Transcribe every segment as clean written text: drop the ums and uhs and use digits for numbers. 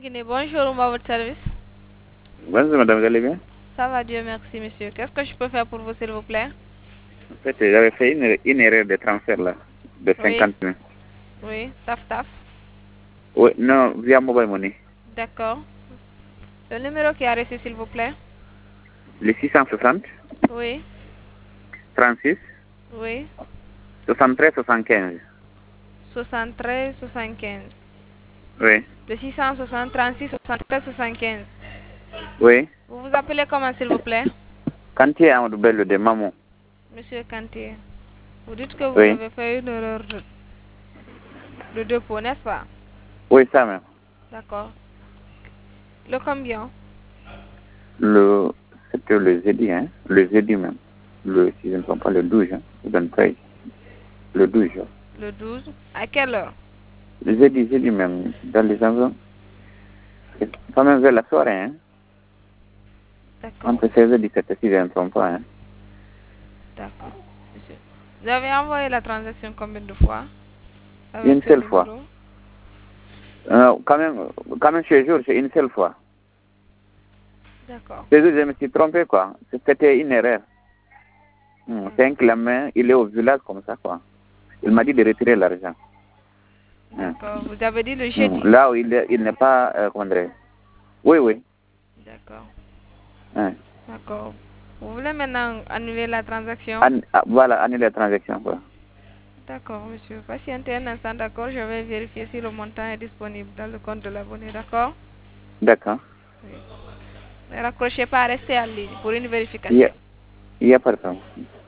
Guinée, bonjour, on va à votre service. Bonjour madame, vous allez bien? Ça va, Dieu merci, monsieur. Qu'est-ce que je peux faire pour vous, s'il vous plaît? En fait, j'avais fait une erreur de transfert là, de Oui, 50 000. oui, taf taf. Oui, non, via mobile money. D'accord. Le numéro qui a reçu, s'il vous plaît? Le 660 Oui, 36 oui. 73 75. 73 75. Oui, Le 660 36 73 75. oui. Vous vous appelez comment, s'il vous plaît? Kantier Amadou Bello de Mamou. Monsieur Kanté. Vous dites que vous Oui, avez fait une erreur de dépôt, n'est-ce pas? oui, ça même. D'accord. Le combien? C'était le jeudi, hein? Le jeudi même. Si je ne me trompe pas, le 12, hein? Le 23. Le 12. Le 12. À quelle heure? Le jeudi même, dans les environs. Quand même vers la soirée, hein? D'accord. Entre 16 et 17, si je ne me trompe pas, hein? D'accord, monsieur. Vous avez envoyé la transaction combien de fois avec Une ce seule fois. numéro? Quand même, ce jour, c'est une seule fois. D'accord. Ce jour, je me suis trompé, quoi. C'était une erreur. C'est un clameur, il est au village comme ça, quoi. Il m'a dit de retirer l'argent. D'accord. Vous avez dit le jeudi? Là où il n'est pas, comment dire. Oui, oui. D'accord. Hein. D'accord. Vous voulez maintenant annuler la transaction? Voilà, annuler la transaction, quoi. D'accord, monsieur. Patientez un instant, d'accord? Je vais vérifier si le montant est disponible dans le compte de l'abonné, d'accord? D'accord. Oui. Ne raccrochez pas, restez en ligne pour une Il y a, vérification. il y a pas de problème.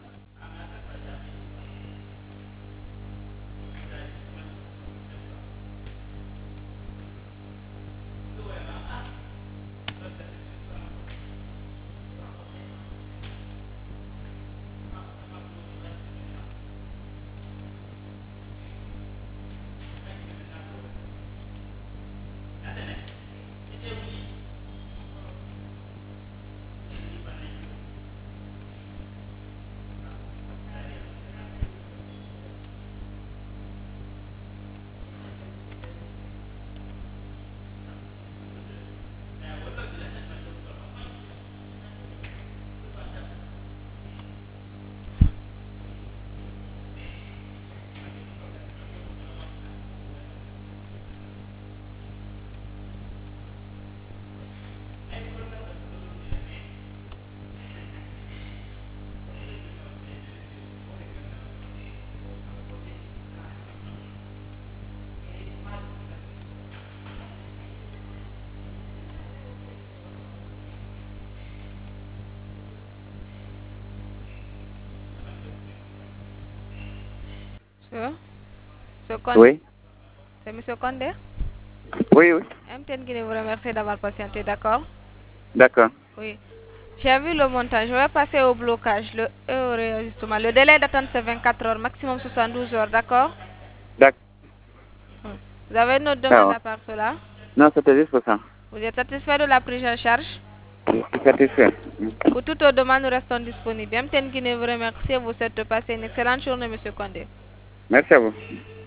Monsieur? Monsieur Condé? Oui. C'est monsieur Condé? Oui, oui. MTN Guinée vous remercie d'avoir patienté, d'accord? D'accord. Oui. J'ai vu le montant. Je vais passer au blocage, le enregistrement. Le délai d'attente, c'est 24 heures, maximum 72 heures, d'accord? D'accord. Vous avez une autre demande Ah, à part cela? non, c'était juste pour ça. Vous êtes satisfait de la prise en charge? Je suis satisfait. Pour toute autre demande, nous restons disponibles. MTN Guinée vous remercie et vous souhaite de passer une excellente journée, monsieur Condé. Merci à vous.